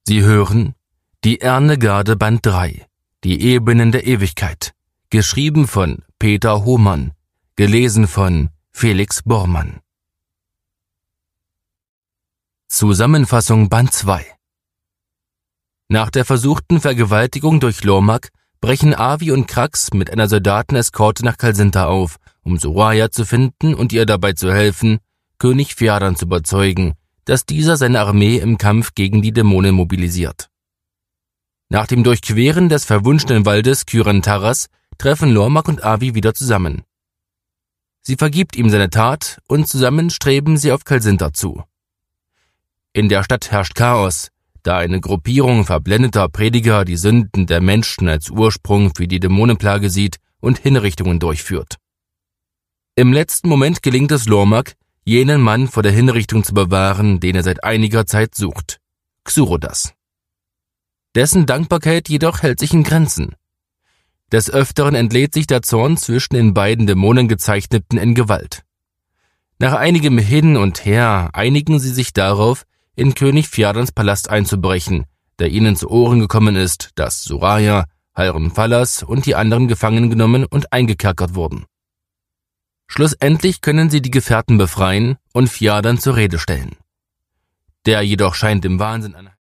Sie hören die Ernegarde Band 3, die Ebenen der Ewigkeit, geschrieben von Peter Hohmann, gelesen von Felix Bormann. Zusammenfassung Band 2. Nach der versuchten Vergewaltigung durch Lormak brechen Avi und Krax mit einer Soldateneskorte nach Kalsinta auf, um Soraya zu finden und ihr dabei zu helfen, König Fjardan zu überzeugen, dass dieser seine Armee im Kampf gegen die Dämonen mobilisiert. Nach dem Durchqueren des verwunschenen Waldes Kyran-Taras treffen Lormak und Avi wieder zusammen. Sie vergibt ihm seine Tat und zusammen streben sie auf Kalsinta zu. In der Stadt herrscht Chaos, da eine Gruppierung verblendeter Prediger die Sünden der Menschen als Ursprung für die Dämonenplage sieht und Hinrichtungen durchführt. Im letzten Moment gelingt es Lormak, jenen Mann vor der Hinrichtung zu bewahren, den er seit einiger Zeit sucht, Xorodas. Dessen Dankbarkeit jedoch hält sich in Grenzen. Des Öfteren entlädt sich der Zorn zwischen den beiden Dämonengezeichneten in Gewalt. Nach einigem Hin und Her einigen sie sich darauf, in König Fjardans Palast einzubrechen, da ihnen zu Ohren gekommen ist, dass Soraya, Halrun Fallas und die anderen gefangen genommen und eingekerkert wurden. Schlussendlich können sie die Gefährten befreien und Fjardan zur Rede stellen. Der jedoch scheint im Wahnsinn